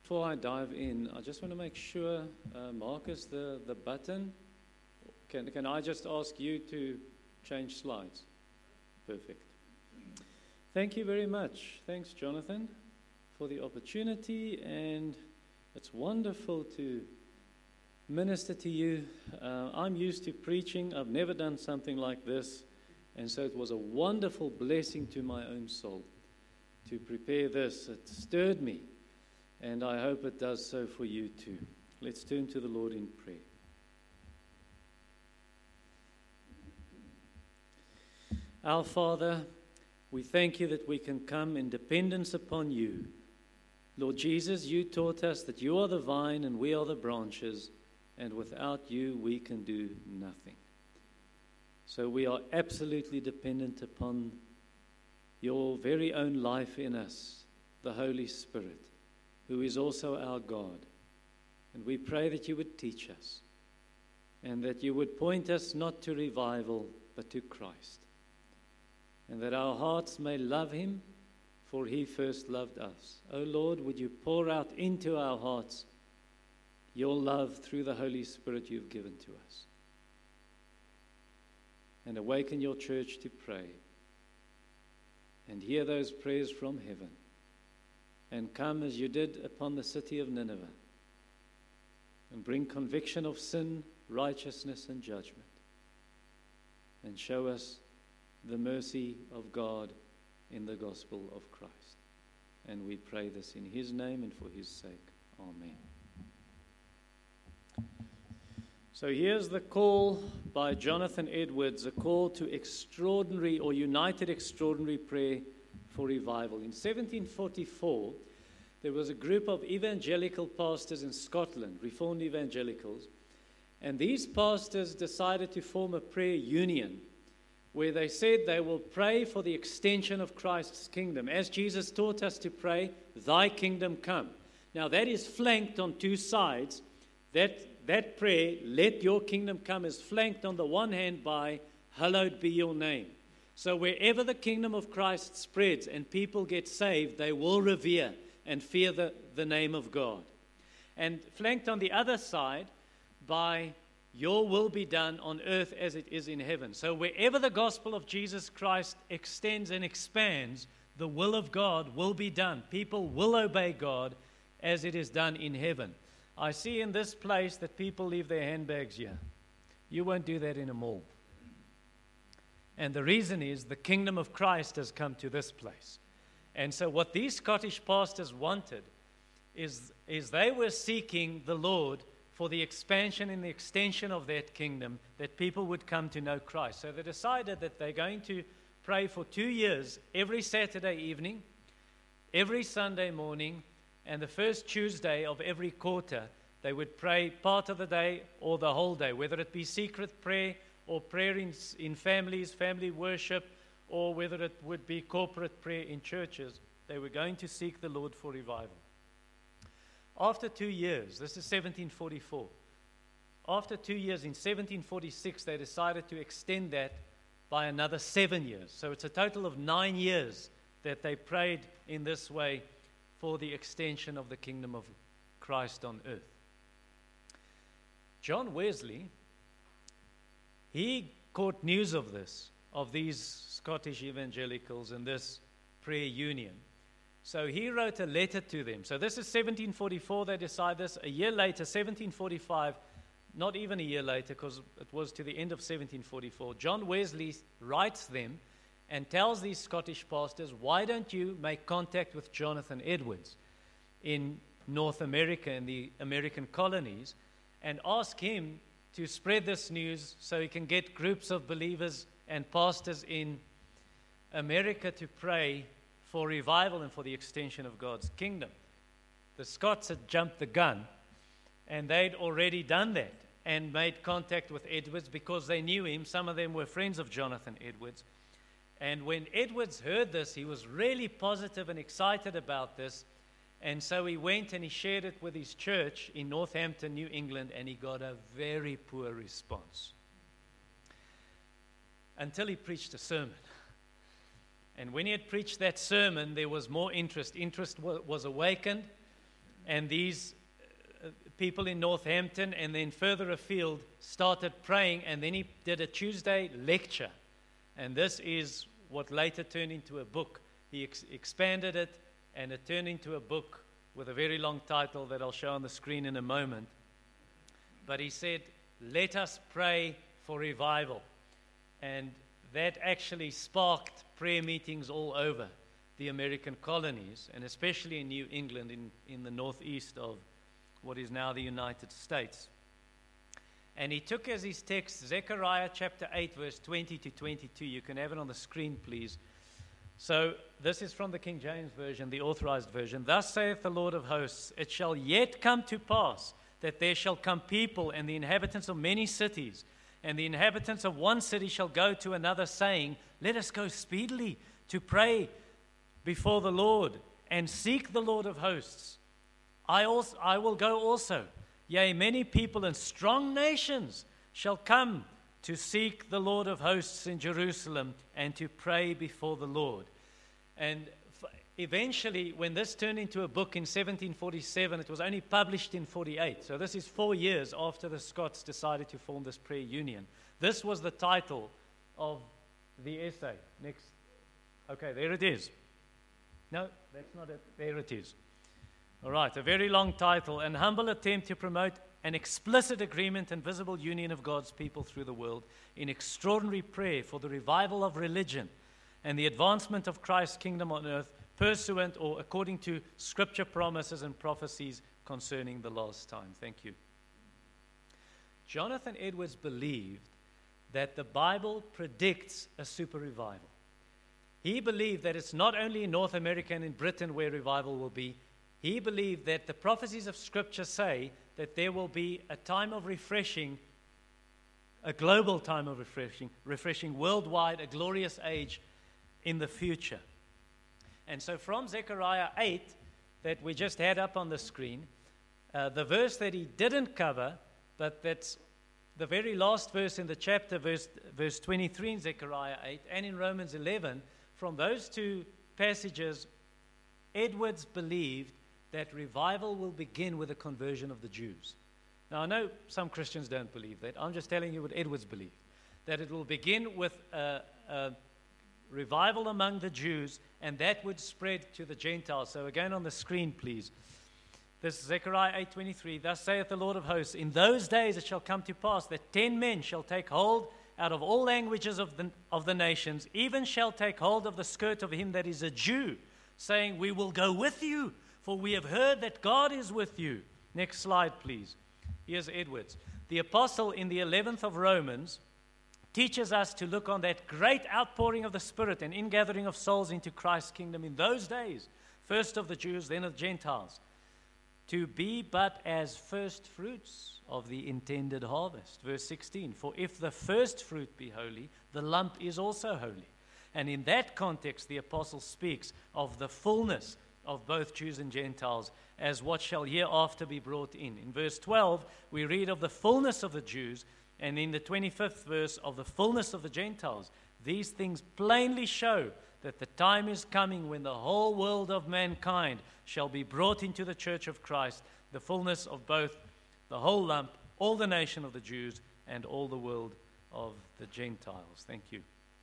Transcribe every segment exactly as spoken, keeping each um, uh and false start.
Before I dive in, I just want to make sure, uh, Marcus, the, the button, can, can I just ask you to change slides? Perfect. Thank you very much. Thanks, Jonathan, for the opportunity, and it's wonderful to minister to you. Uh, I'm used to preaching. I've never done something like this, and so it was a wonderful blessing to my own soul to prepare this. It stirred me. And I hope it does so for you too. Let's turn to the Lord in prayer. Our Father, we thank you that we can come in dependence upon you. Lord Jesus, you taught us that you are the vine and we are the branches, and without you we can do nothing. So we are absolutely dependent upon your very own life in us, the Holy Spirit, who is also our God. And we pray that you would teach us, and that you would point us not to revival, but to Christ, and that our hearts may love him, for he first loved us. O Lord, would you pour out into our hearts your love through the Holy Spirit you've given to us, and awaken your church to pray, and hear those prayers from heaven, and come as you did upon the city of Nineveh, and bring conviction of sin, righteousness, and judgment, and show us the mercy of God in the gospel of Christ. And we pray this in his name and for his sake. Amen. So here's the call by Jonathan Edwards, a call to extraordinary or united extraordinary prayer for revival. In seventeen forty-four, there was a group of evangelical pastors in Scotland, Reformed evangelicals, and these pastors decided to form a prayer union where they said they will pray for the extension of Christ's kingdom. As Jesus taught us to pray, thy kingdom come. Now that is flanked on two sides. That, that prayer, let your kingdom come, is flanked on the one hand by hallowed be your name. So wherever the kingdom of Christ spreads and people get saved, they will revere and fear the, the name of God. And flanked on the other side by your will be done on earth as it is in heaven. So wherever the gospel of Jesus Christ extends and expands, the will of God will be done. People will obey God as it is done in heaven. I see in this place that people leave their handbags here. You won't do that in a mall. And the reason is the kingdom of Christ has come to this place. And so what these Scottish pastors wanted is, is they were seeking the Lord for the expansion and the extension of that kingdom, that people would come to know Christ. So they decided that they're going to pray for two years, every Saturday evening, every Sunday morning, and the first Tuesday of every quarter. They would pray part of the day or the whole day, whether it be secret prayer or prayer in, in families, family worship, or whether it would be corporate prayer in churches. They were going to seek the Lord for revival. After two years, this is seventeen forty-four, after two years in seventeen forty-six, they decided to extend that by another seven years. So it's a total of nine years that they prayed in this way for the extension of the kingdom of Christ on earth. John Wesley, he caught news of this, of these Scottish evangelicals and this prayer union. So he wrote a letter to them. So this is seventeen forty-four, they decide this. A year later, seventeen forty-five, not even a year later, because it was to the end of seventeen forty-four, John Wesley writes them and tells these Scottish pastors, why don't you make contact with Jonathan Edwards in North America, in the American colonies, and ask him to spread this news so he can get groups of believers and pastors in America to pray for revival and for the extension of God's kingdom. The Scots had jumped the gun, and they'd already done that and made contact with Edwards because they knew him. Some of them were friends of Jonathan Edwards. And when Edwards heard this, he was really positive and excited about this. And so he went and he shared it with his church in Northampton, New England, and he got a very poor response. Until he preached a sermon. And when he had preached that sermon, there was more interest. Interest was awakened. And these uh, people in Northampton and then further afield started praying, and then he did a Tuesday lecture. And this is what later turned into a book. He ex- expanded it, and it turned into a book with a very long title that I'll show on the screen in a moment. But he said, let us pray for revival. And that actually sparked prayer meetings all over the American colonies, and especially in New England, in, in the northeast of what is now the United States. And he took as his text Zechariah chapter eight, verse twenty to twenty-two. You can have it on the screen, please. So this is from the King James Version, the authorized version. Thus saith the Lord of hosts, it shall yet come to pass that there shall come people and the inhabitants of many cities, and the inhabitants of one city shall go to another, saying, let us go speedily to pray before the Lord and seek the Lord of hosts. I also I will go also. Yea, many people and strong nations shall come to seek the Lord of hosts in Jerusalem and to pray before the Lord. And f- eventually, when this turned into a book in seventeen forty-seven, it was only published in forty-eight. So this is four years after the Scots decided to form this prayer union. This was the title of the essay. Next. Okay, there it is. No, that's not it. There it is. All right, a very long title, an humble attempt to promote an explicit agreement and visible union of God's people through the world in extraordinary prayer for the revival of religion and the advancement of Christ's kingdom on earth, pursuant or according to scripture promises and prophecies concerning the last time. Thank you. Jonathan Edwards believed that the Bible predicts a super revival. He believed that it's not only in North America and in Britain where revival will be. He believed that the prophecies of Scripture say that there will be a time of refreshing, a global time of refreshing, refreshing worldwide, a glorious age in the future. And so from Zechariah eight, that we just had up on the screen, uh, the verse that he didn't cover, but that's the very last verse in the chapter, verse, verse twenty-three in Zechariah eight, and in Romans eleven, from those two passages, Edwards believed that revival will begin with the conversion of the Jews. Now, I know some Christians don't believe that. I'm just telling you what Edwards believed, that it will begin with a, a revival among the Jews, and that would spread to the Gentiles. So again on the screen, please. This is Zechariah eight twenty-three. Thus saith the Lord of hosts, in those days it shall come to pass that ten men shall take hold out of all languages of the, of the nations, even shall take hold of the skirt of him that is a Jew, saying, we will go with you, for we have heard that God is with you. Next slide, please. Here's Edwards. The apostle in the eleventh of Romans teaches us to look on that great outpouring of the Spirit and ingathering of souls into Christ's kingdom in those days, first of the Jews, then of the Gentiles, to be but as first fruits of the intended harvest. Verse sixteen, for if the first fruit be holy, the lump is also holy. And in that context, the apostle speaks of the fullness of both Jews and Gentiles as what shall hereafter be brought in. In verse twelve, we read of the fullness of the Jews, and in the twenty-fifth verse of the fullness of the Gentiles. These things plainly show that the time is coming when the whole world of mankind shall be brought into the church of Christ, the fullness of both the whole lump, all the nation of the Jews, and all the world of the Gentiles. Thank you.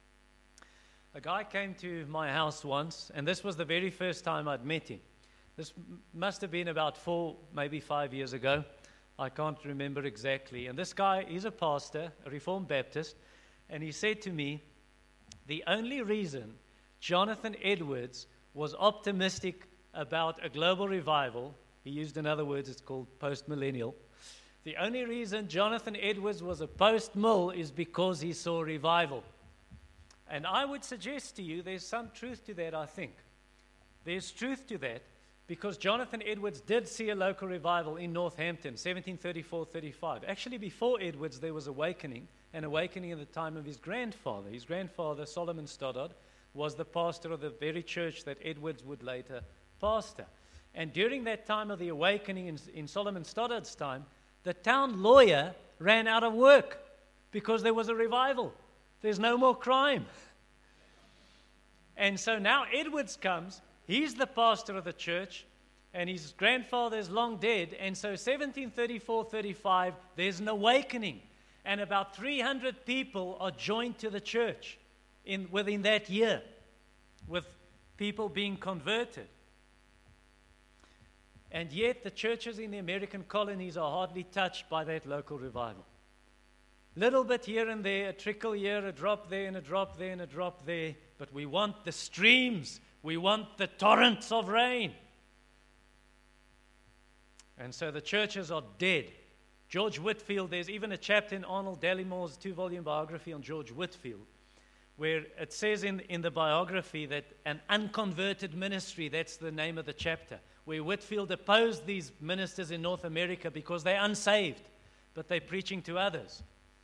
A guy came to my house once, and this was the very first time I'd met him. This m- must have been about four, maybe five years ago. I can't remember exactly. And this guy, he's a pastor, a Reformed Baptist, and he said to me, the only reason Jonathan Edwards was optimistic about a global revival, he used in other words, it's called post-millennial. The only reason Jonathan Edwards was a post-mill is because he saw revival. And I would suggest to you there's some truth to that, I think. There's truth to that because Jonathan Edwards did see a local revival in Northampton, seventeen thirty-four thirty-five. Actually, before Edwards, there was awakening, an awakening in the time of his grandfather. His grandfather, Solomon Stoddard, was the pastor of the very church that Edwards would later pastor. And during that time of the awakening in, in Solomon Stoddard's time, the town lawyer ran out of work because there was a revival. There's no more crime. And so now Edwards comes. He's the pastor of the church. and his grandfather is long dead. And so seventeen thirty-four thirty-five, there's an awakening. And about three hundred people are joined to the church in, within that year, with people being converted. And yet the churches in the American colonies are hardly touched by that local revival. Little bit here and there, a trickle here, a drop there, and a drop there, and a drop there. But we want the streams. We want the torrents of rain. And so the churches are dead. George Whitefield, there's even a chapter in Arnold Dallimore's two-volume biography on George Whitefield, where it says in, in the biography that an unconverted ministry, that's the name of the chapter, where Whitefield opposed these ministers in North America because they're unsaved, but they're preaching to others.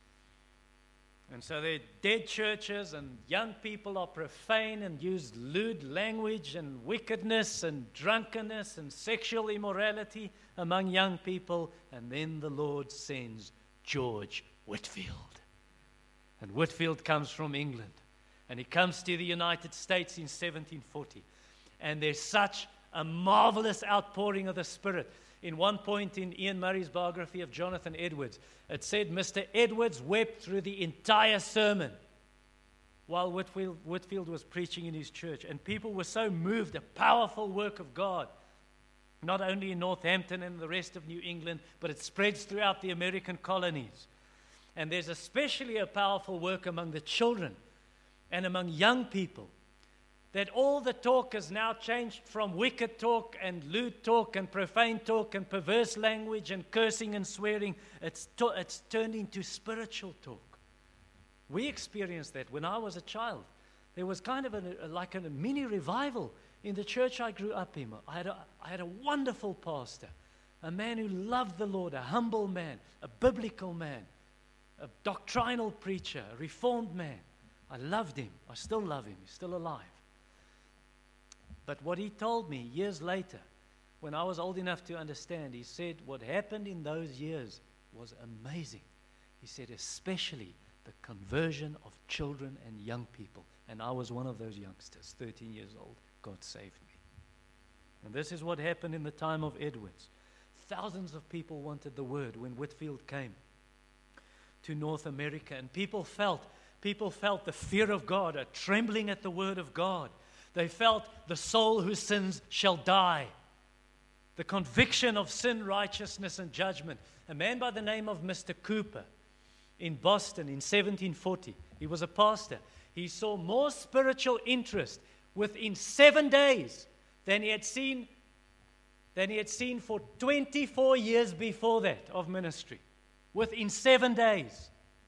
And so they're dead churches, and young people are profane and use lewd language and wickedness and drunkenness and sexual immorality among young people. And then the Lord sends George Whitefield. And Whitefield comes from England, and he comes to the United States in seventeen forty. And there's such a marvelous outpouring of the Spirit. In one point in Ian Murray's biography of Jonathan Edwards, it said Mister Edwards wept through the entire sermon while Whitefield, Whitefield was preaching in his church. And people were so moved, a powerful work of God, not only in Northampton and the rest of New England, but it spreads throughout the American colonies. And there's especially a powerful work among the children and among young people, that all the talk has now changed from wicked talk and lewd talk and profane talk and perverse language and cursing and swearing. It's, to, it's turned into spiritual talk. We experienced that when I was a child. There was kind of a, like a mini revival in the church I grew up in. I had, a, I had a wonderful pastor, a man who loved the Lord, a humble man, a biblical man, a doctrinal preacher, a reformed man. I loved him. I still love him. He's still alive. But what he told me years later, when I was old enough to understand, he said what happened in those years was amazing. He said especially the conversion of children and young people. And I was one of those youngsters, thirteen years old. God saved me. And this is what happened in the time of Edwards. Thousands of people wanted the word when Whitefield came to North America. And people felt, people felt the fear of God, a trembling at the word of God. They felt the soul who sins shall die. The conviction of sin, righteousness, and judgment. A man by the name of Mister Cooper in Boston in seventeen forty. He was a pastor. He saw more spiritual interest within seven days than he had seen, than he had seen for twenty-four years before that of ministry. Within seven days.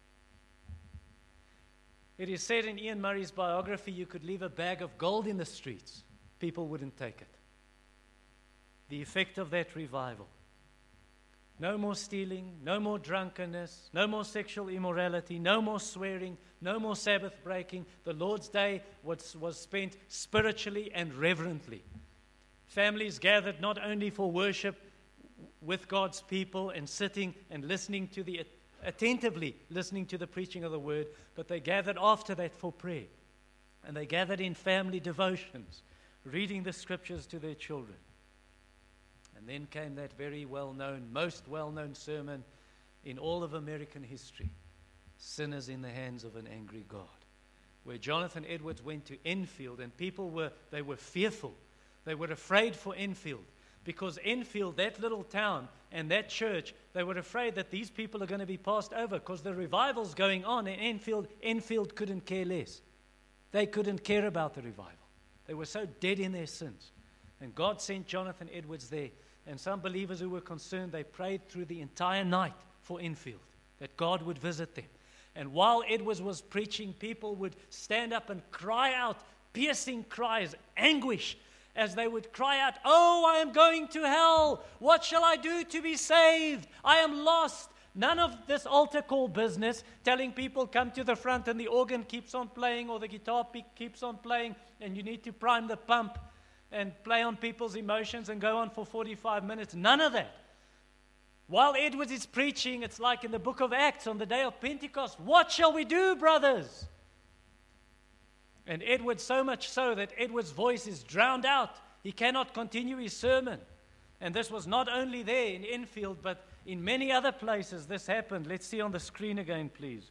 It is said in Ian Murray's biography, you could leave a bag of gold in the streets. People wouldn't take it. The effect of that revival. No more stealing, no more drunkenness, no more sexual immorality, no more swearing, no more Sabbath breaking. The Lord's Day was, was spent spiritually and reverently. Families gathered not only for worship with God's people and sitting and listening to the attentively listening to the preaching of the word, but they gathered after that for prayer. And they gathered in family devotions, reading the scriptures to their children. And then came that very well-known, most well-known sermon in all of American history, Sinners in the Hands of an Angry God, where Jonathan Edwards went to Enfield, and people were, they were fearful. They were afraid for Enfield. Because Enfield, that little town, and that church, they were afraid that these people are going to be passed over because the revival's going on, and Enfield, Enfield couldn't care less. They couldn't care about the revival. They were so dead in their sins. And God sent Jonathan Edwards there, and some believers who were concerned, they prayed through the entire night for Enfield, that God would visit them. And while Edwards was preaching, people would stand up and cry out, piercing cries, anguish, as they would cry out, "Oh, I am going to hell. What shall I do to be saved? I am lost." None of this altar call business, telling people come to the front and the organ keeps on playing or the guitar keeps on playing and you need to prime the pump and play on people's emotions and go on for forty-five minutes. None of that. While Edwards is preaching, it's like in the book of Acts on the day of Pentecost. What shall we do, brothers? And Edwards, so much so that Edwards' voice is drowned out. He cannot continue his sermon. And this was not only there in Enfield, but in many other places this happened. Let's see on the screen again, please.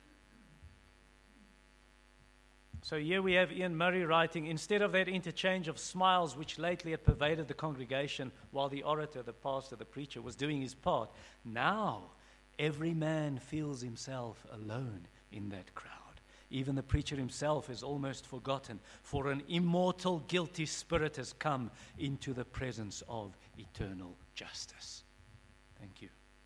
So here we have Ian Murray writing, instead of that interchange of smiles which lately had pervaded the congregation while the orator, the pastor, the preacher was doing his part, now every man feels himself alone in that crowd. Even the preacher himself is almost forgotten, for an immortal, guilty spirit has come into the presence of eternal justice. Thank you.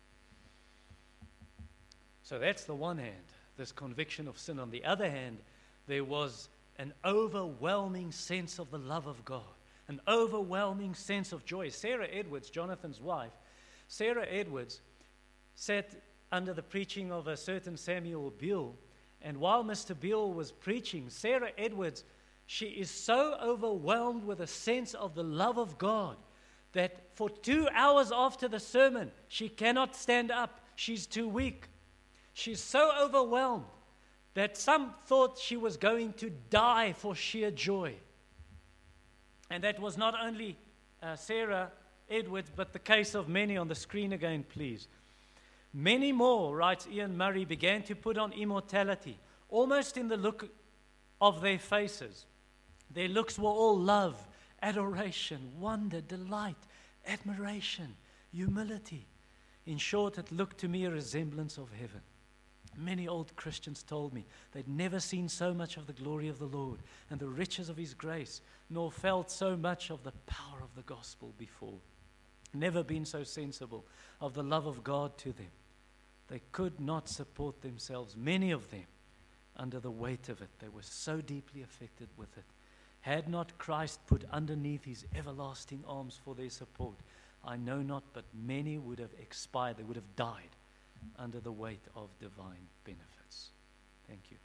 So that's the one hand, this conviction of sin. On the other hand, there was an overwhelming sense of the love of God, an overwhelming sense of joy. Sarah Edwards, Jonathan's wife, Sarah Edwards sat under the preaching of a certain Samuel Beale, and while Mister Beale was preaching, Sarah Edwards, she is so overwhelmed with a sense of the love of God that for two hours after the sermon, she cannot stand up. She's too weak. She's so overwhelmed that some thought she was going to die for sheer joy. And that was not only uh, Sarah Edwards, but the case of many. On the screen again, please. Many more, writes Ian Murray, began to put on immortality, almost in the look of their faces. Their looks were all love, adoration, wonder, delight, admiration, humility. In short, it looked to me a resemblance of heaven. Many old Christians told me they'd never seen so much of the glory of the Lord and the riches of His grace, nor felt so much of the power of the gospel before. Never been so sensible of the love of God to them. They could not support themselves, many of them, under the weight of it. They were so deeply affected with it. Had not Christ put underneath His everlasting arms for their support, I know not, but many would have expired, they would have died under the weight of divine benefits. Thank you.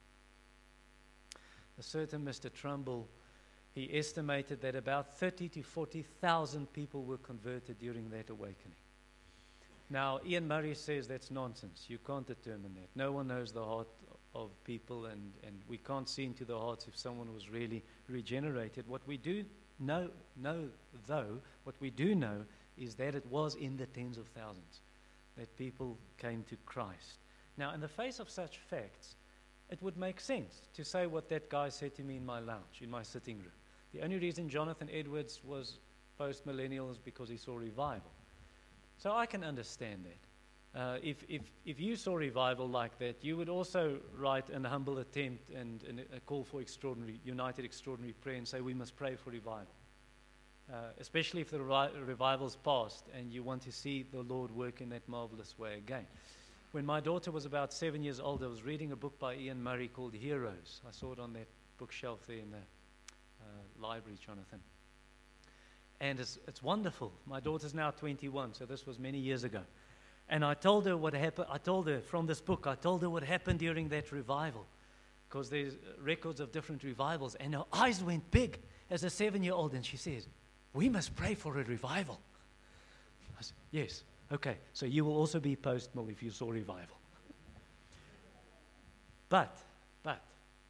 A certain Mister Trumbull, he estimated that about thirty to forty thousand people were converted during that awakening. Now, Ian Murray says that's nonsense. You can't determine that. No one knows the heart of people, and, and we can't see into the hearts if someone was really regenerated. What we do know, know, though, what we do know is that it was in the tens of thousands that people came to Christ. Now, in the face of such facts, it would make sense to say what that guy said to me in my lounge, in my sitting room. The only reason Jonathan Edwards was post-millennial is because he saw revival. So I can understand that. Uh, if, if, if you saw revival like that, you would also write an humble attempt and, and a call for extraordinary, united extraordinary prayer and say we must pray for revival. Uh, especially if the revi- revival's past and you want to see the Lord work in that marvelous way again. When my daughter was about seven years old, I was reading a book by Ian Murray called Heroes. I saw it on that bookshelf there in the uh, library, Jonathan. And it's, it's wonderful. My daughter's now twenty-one, so this was many years ago. And I told her what happened. I told her from this book, I told her what happened during that revival, because there's records of different revivals. And her eyes went big as a seven-year-old, and she says, "We must pray for a revival." I said, "Yes, okay, so you will also be post-mill if you saw revival." But, but,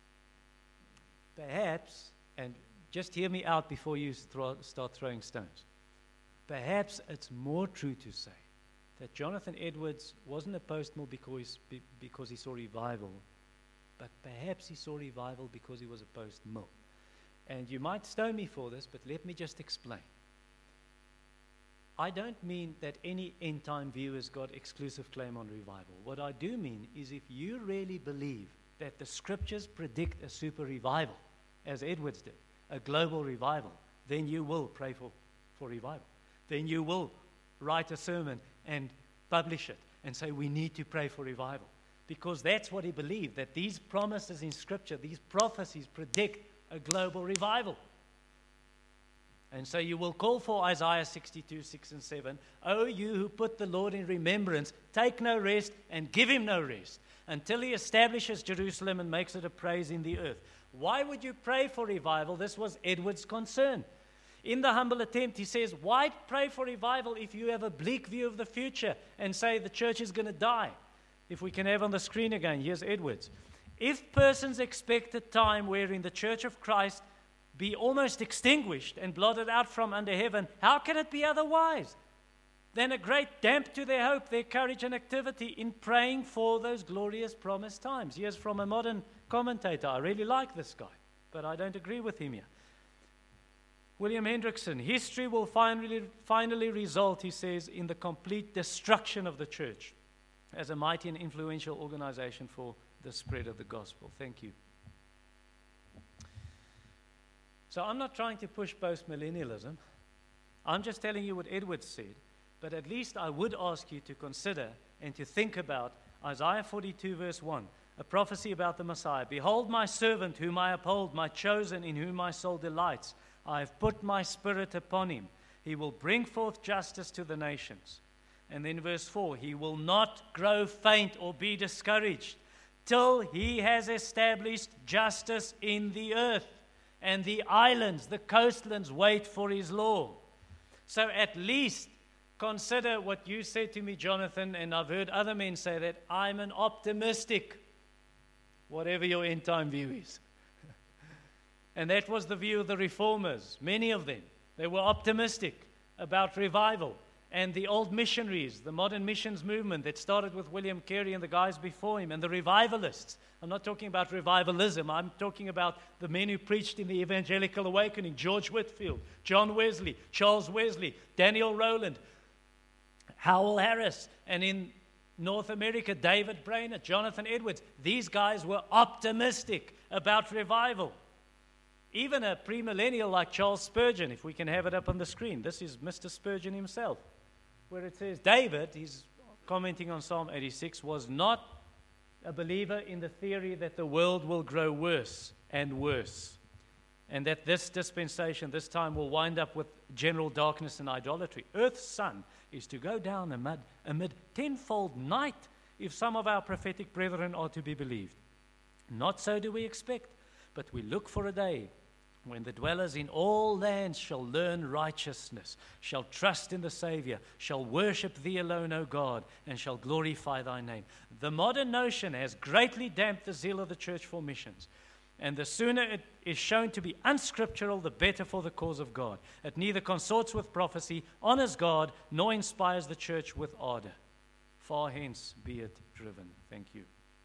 perhaps, and just hear me out before you throw, start throwing stones, perhaps it's more true to say that Jonathan Edwards wasn't a post-mill because, because he saw revival, but perhaps he saw revival because he was a post-mill. And you might stone me for this, but let me just explain. I don't mean that any end-time view has got exclusive claim on revival. What I do mean is if you really believe that the scriptures predict a super revival, as Edwards did, a global revival, then you will pray for, for revival. Then you will write a sermon and publish it and say we need to pray for revival. Because that's what he believed, that these promises in scripture, these prophecies predict a global revival. And so you will call for Isaiah sixty-two, six and seven. "O you who put the Lord in remembrance, take no rest and give him no rest, until he establishes Jerusalem and makes it a praise in the earth." Why would you pray for revival? This was Edwards' concern. In the humble attempt, he says, why pray for revival if you have a bleak view of the future and say the church is going to die? If we can have on the screen again, here's Edwards. "If persons expect a time wherein the church of Christ be almost extinguished and blotted out from under heaven, how can it be otherwise than a great damp to their hope, their courage and activity in praying for those glorious promised times? Here's from a modern commentator. I really like this guy, but I don't agree with him here. William Hendrickson, history will finally, finally result, he says, in the complete destruction of the church as a mighty and influential organization for the spread of the gospel. Thank you. So I'm not trying to push post-millennialism. I'm just telling you what Edwards said. But at least I would ask you to consider and to think about Isaiah forty-two, verse one, a prophecy about the Messiah. Behold my servant whom I uphold, my chosen in whom my soul delights. I have put my spirit upon him. He will bring forth justice to the nations. And then verse four, he will not grow faint or be discouraged till he has established justice in the earth. And the islands, the coastlands wait for his law. So at least consider what you said to me, Jonathan, and I've heard other men say that I'm an optimistic, whatever your end time view is. And that was the view of the reformers, many of them. They were optimistic about revival. And the old missionaries, the modern missions movement that started with William Carey and the guys before him, and the revivalists. I'm not talking about revivalism. I'm talking about the men who preached in the evangelical awakening: George Whitefield, John Wesley, Charles Wesley, Daniel Rowland, Howell Harris, and in North America, David Brainerd, Jonathan Edwards. These guys were optimistic about revival. Even a premillennial like Charles Spurgeon, if we can have it up on the screen. This is Mister Spurgeon himself, where it says, David, he's commenting on Psalm eighty-six, was not a believer in the theory that the world will grow worse and worse, and that this dispensation, this time, will wind up with general darkness and idolatry. Earth's sun is to go down amid, amid tenfold night if some of our prophetic brethren are to be believed. Not so do we expect, but we look for a day when the dwellers in all lands shall learn righteousness, shall trust in the Savior, shall worship thee alone, O God, and shall glorify thy name. The modern notion has greatly damped the zeal of the church for missions. And the sooner it is shown to be unscriptural, the better for the cause of God. It neither consorts with prophecy, honors God, nor inspires the church with ardor. Far hence be it driven. Thank you.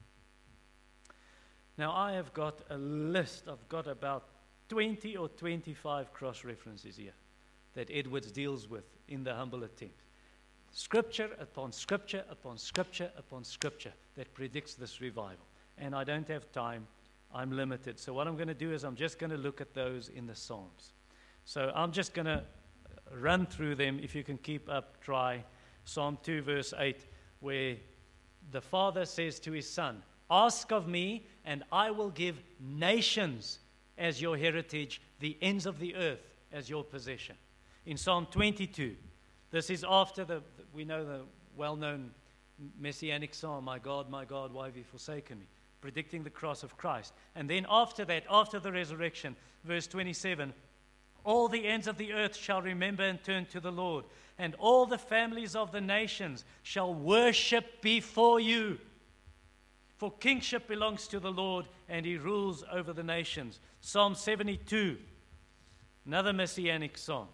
Now I have got a list. I've got about twenty or twenty-five cross-references here that Edwards deals with in the humble attempt. Scripture upon scripture upon scripture upon scripture that predicts this revival. And I don't have time. I'm limited. So what I'm going to do is I'm just going to look at those in the Psalms. So I'm just going to run through them. If you can keep up, try. Psalm two, verse eight, where the Father says to his Son, ask of me, and I will give nations as your heritage, the ends of the earth as your possession. In Psalm twenty-two, this is after the, we know the well-known messianic psalm, my God, my God, why have you forsaken me? Predicting the cross of Christ. And then after that, after the resurrection, verse twenty-seven, all the ends of the earth shall remember and turn to the Lord, and all the families of the nations shall worship before you. For kingship belongs to the Lord, and he rules over the nations. Psalm seventy-two, another messianic psalm.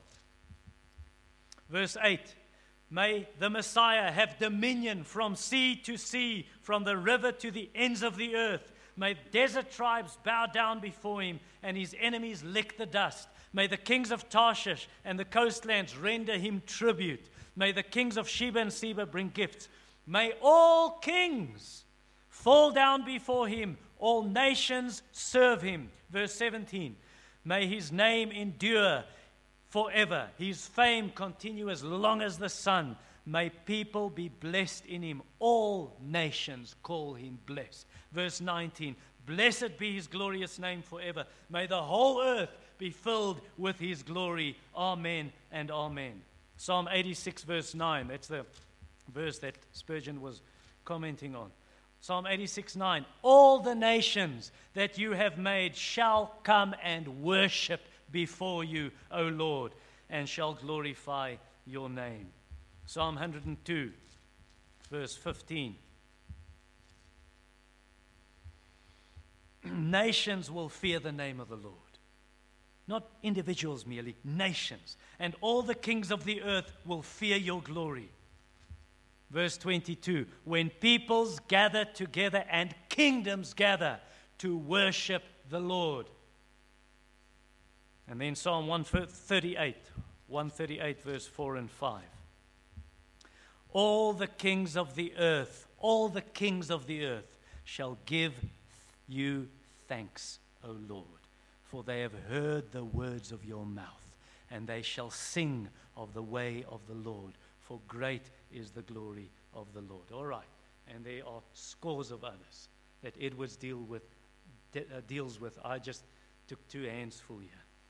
Verse eight, may the Messiah have dominion from sea to sea, from the river to the ends of the earth. May desert tribes bow down before him, and his enemies lick the dust. May the kings of Tarshish and the coastlands render him tribute. May the kings of Sheba and Seba bring gifts. May all kings fall down before him, all nations serve him. Verse seventeen, may his name endure forever, his fame continue as long as the sun. May people be blessed in him. All nations call him blessed. Verse nineteen, blessed be his glorious name forever. May the whole earth be filled with his glory. Amen and amen. Psalm eighty-six, verse nine, that's the verse that Spurgeon was commenting on. Psalm eighty-six, nine, all the nations that you have made shall come and worship before you, O Lord, and shall glorify your name. Psalm one hundred two, verse fifteen. Nations will fear the name of the Lord. not individuals merely, nations. And all the kings of the earth will fear your glory. Verse twenty-two, when peoples gather together and kingdoms gather to worship the Lord. And then Psalm one thirty-eight, one thirty-eight verse four and five. All the kings of the earth, all the kings of the earth shall give you thanks, O Lord, for they have heard the words of your mouth, and they shall sing of the way of the Lord, for great is the glory of the Lord. All right, and there are scores of others that Edwards deal with, de- uh, deals with. I just took two hands full here.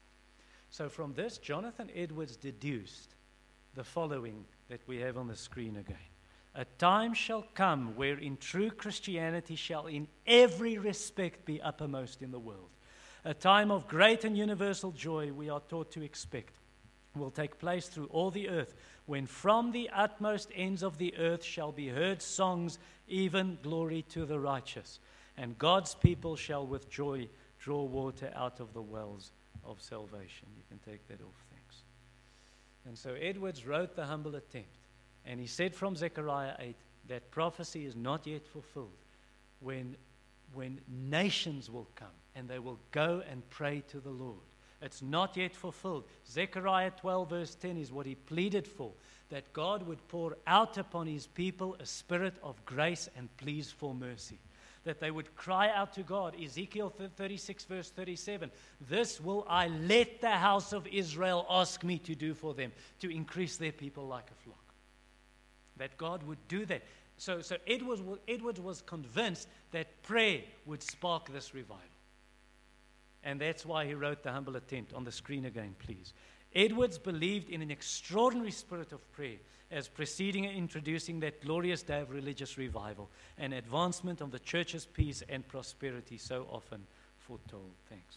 So from this, Jonathan Edwards deduced the following that we have on the screen again. A time shall come wherein true Christianity shall in every respect be uppermost in the world. A time of great and universal joy we are taught to expect will take place through all the earth, when from the utmost ends of the earth shall be heard songs, even glory to the righteous. And God's people shall with joy draw water out of the wells of salvation. You can take that off, thanks. And so Edwards wrote the humble attempt, and he said from Zechariah eight that prophecy is not yet fulfilled when, when nations will come and they will go and pray to the Lord. It's not yet fulfilled. Zechariah twelve verse ten is what he pleaded for, that God would pour out upon his people a spirit of grace and pleas for mercy, that they would cry out to God. Ezekiel thirty-six verse thirty-seven, this will I let the house of Israel ask me to do for them, to increase their people like a flock. That God would do that. So, so Edwards, Edwards was convinced that prayer would spark this revival. And that's why he wrote the humble attempt. On the screen again, please. Edwards believed in an extraordinary spirit of prayer as preceding and introducing that glorious day of religious revival and advancement of the church's peace and prosperity so often foretold. Thanks.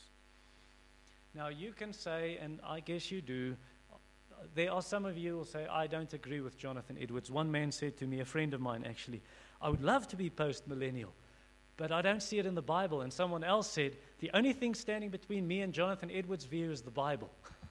Now you can say, and I guess you do, there are some of you who will say, I don't agree with Jonathan Edwards. One man said to me, a friend of mine actually, I would love to be post-millennial, but I don't see it in the Bible. And someone else said, the only thing standing between me and Jonathan Edwards' view is the Bible.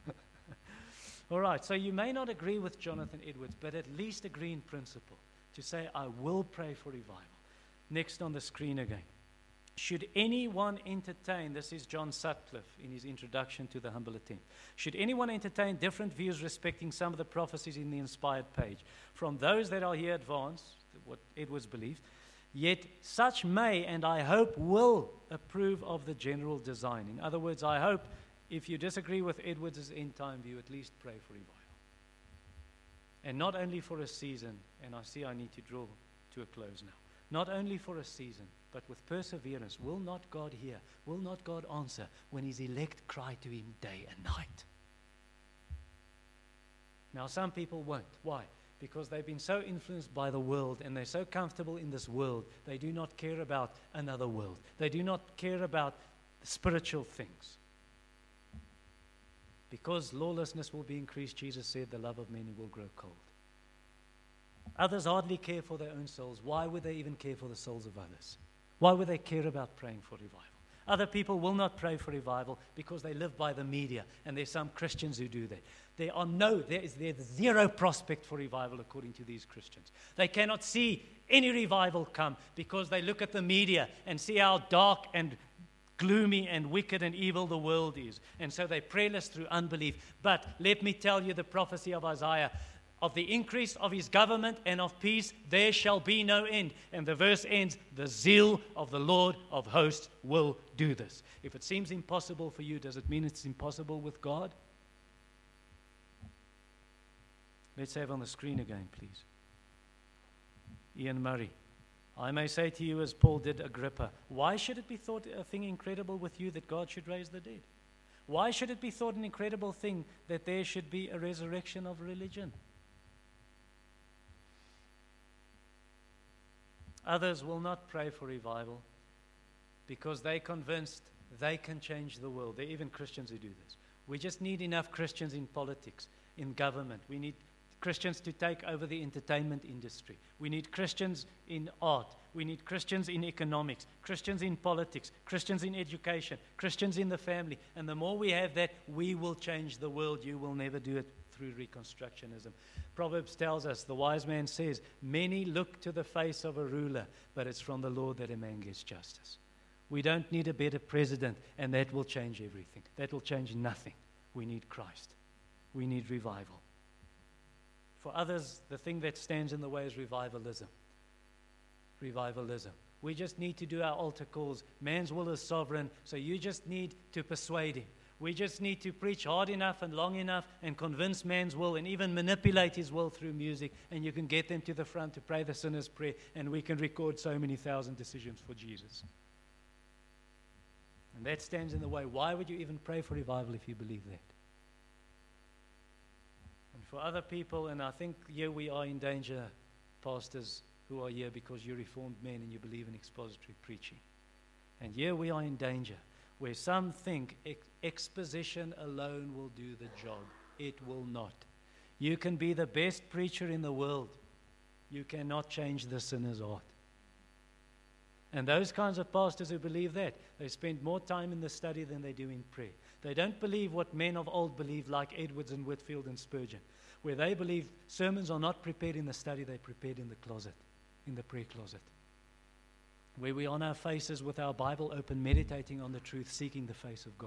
All right, so you may not agree with Jonathan Edwards, but at least agree in principle to say, I will pray for revival. Next on the screen again. Should anyone entertain, this is John Sutcliffe in his introduction to the humble attempt. Should anyone entertain different views respecting some of the prophecies in the inspired page, from those that are here advanced, what Edwards believed, yet such may and I hope will approve of the general design. In other words, I hope if you disagree with Edwards' end time view, at least pray for revival. And not only for a season, and I see I need to draw to a close now. Not only for a season, but with perseverance. Will not God hear? Will not God answer when his elect cry to him day and night? Now, some people won't. Why? Because they've been so influenced by the world and they're so comfortable in this world, they do not care about another world. They do not care about spiritual things. Because lawlessness will be increased, Jesus said, the love of many will grow cold. Others hardly care for their own souls. Why would they even care for the souls of others? Why would they care about praying for revival? Other people will not pray for revival because they live by the media, and there's some Christians who do that. There are no, there is there's zero prospect for revival according to these Christians. They cannot see any revival come because they look at the media and see how dark and gloomy and wicked and evil the world is. And so they prayless through unbelief. But let me tell you the prophecy of Isaiah. Of the increase of his government and of peace, there shall be no end. And the verse ends, the zeal of the Lord of hosts will do this. If it seems impossible for you, does it mean it's impossible with God? Let's have on the screen again, please. Ian Murray. I may say to you as Paul did Agrippa, why should it be thought a thing incredible with you that God should raise the dead? Why should it be thought an incredible thing that there should be a resurrection of religion? Others will not pray for revival because they're convinced they can change the world. There are even Christians who do this. We just need enough Christians in politics, in government. We need Christians to take over the entertainment industry. We need Christians in art. We need Christians in economics, Christians in politics, Christians in education, Christians in the family. And the more we have that, we will change the world. You will never do it through reconstructionism. Proverbs tells us, the wise man says, many look to the face of a ruler, but it's from the Lord that a man gets justice. We don't need a better president, and that will change everything. That will change nothing. We need Christ. We need revival. For others, the thing that stands in the way is revivalism. Revivalism. We just need to do our altar calls. Man's will is sovereign, so you just need to persuade him. We just need to preach hard enough and long enough and convince man's will and even manipulate his will through music, and you can get them to the front to pray the sinner's prayer, and we can record so many thousand decisions for Jesus. And that stands in the way. Why would you even pray for revival if you believe that? And for other people, and I think here we are in danger, pastors who are here because you're reformed men and you believe in expository preaching. And here we are in danger, where some think ex- exposition alone will do the job. It will not. You can be the best preacher in the world. You cannot change the sinner's heart. And those kinds of pastors who believe that, they spend more time in the study than they do in prayer. They don't believe what men of old believed, like Edwards and Whitfield and Spurgeon, where they believe sermons are not prepared in the study, they're prepared in the closet, in the prayer closet, where we're on our faces with our Bible open, meditating on the truth, seeking the face of God.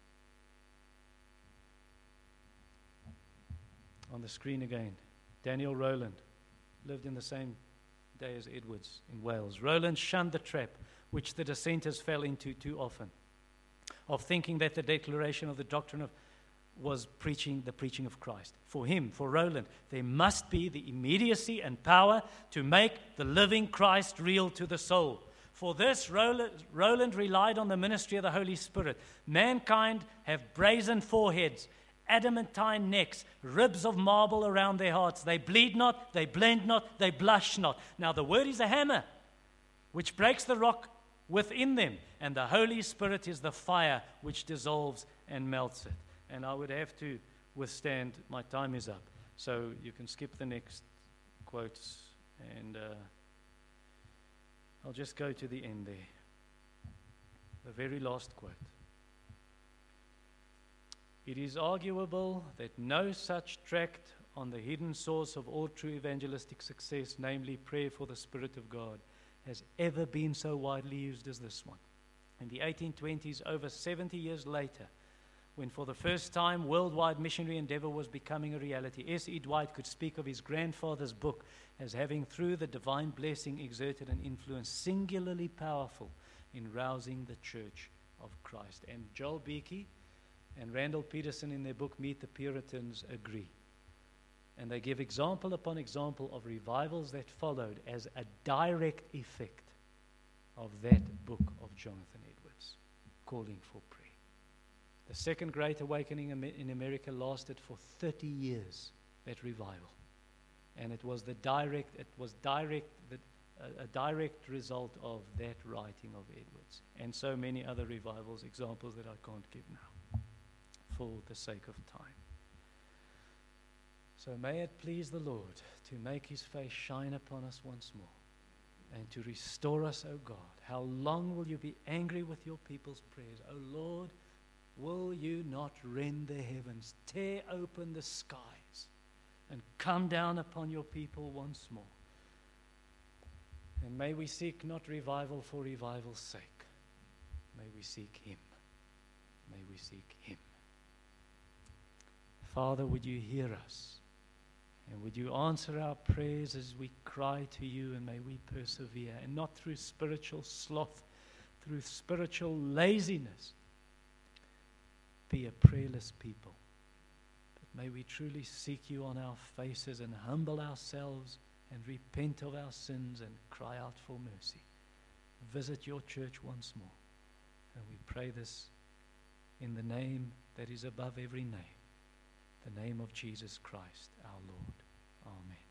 On the screen again, Daniel Rowland lived in the same day as Edwards in Wales. Rowland shunned the trap which the dissenters fell into too often, of thinking that the declaration of the doctrine of was preaching the preaching of Christ. For him, for Rowland, there must be the immediacy and power to make the living Christ real to the soul. For this, Rowland, Rowland relied on the ministry of the Holy Spirit. Mankind have brazen foreheads, adamantine necks, ribs of marble around their hearts. They bleed not, they blend not, they blush not. Now the word is a hammer, which breaks the rock within them, and the Holy Spirit is the fire which dissolves and melts it. And I would have to withstand, my time is up, so you can skip the next quotes, and uh, I'll just go to the end there. The very last quote. It is arguable that no such tract on the hidden source of all true evangelistic success, namely prayer for the Spirit of God, has ever been so widely used as this one. In the eighteen twenties, over seventy years later, when for the first time worldwide missionary endeavor was becoming a reality, S E Dwight could speak of his grandfather's book as having, through the divine blessing, exerted an influence singularly powerful in rousing the Church of Christ. And Joel Beakey and Randall Peterson in their book Meet the Puritans agree. And they give example upon example of revivals that followed as a direct effect of that book of Jonathan Edwards, calling for prayer. The Second Great Awakening in America lasted for thirty years, that revival. And it was the direct, it was direct, the, a, a direct result of that writing of Edwards. And so many other revivals, examples that I can't give now, for the sake of time. So may it please the Lord to make his face shine upon us once more, and to restore us, O God. How long will you be angry with your people's prayers? O Lord, will you not rend the heavens, tear open the skies, and come down upon your people once more? And may we seek not revival for revival's sake. May we seek him. May we seek him. Father, would you hear us? And would you answer our prayers as we cry to you, and may we persevere, and not through spiritual sloth, through spiritual laziness, be a prayerless people. But may we truly seek you on our faces and humble ourselves and repent of our sins and cry out for mercy. Visit your church once more. And we pray this in the name that is above every name, the name of Jesus Christ, our Lord. Amen.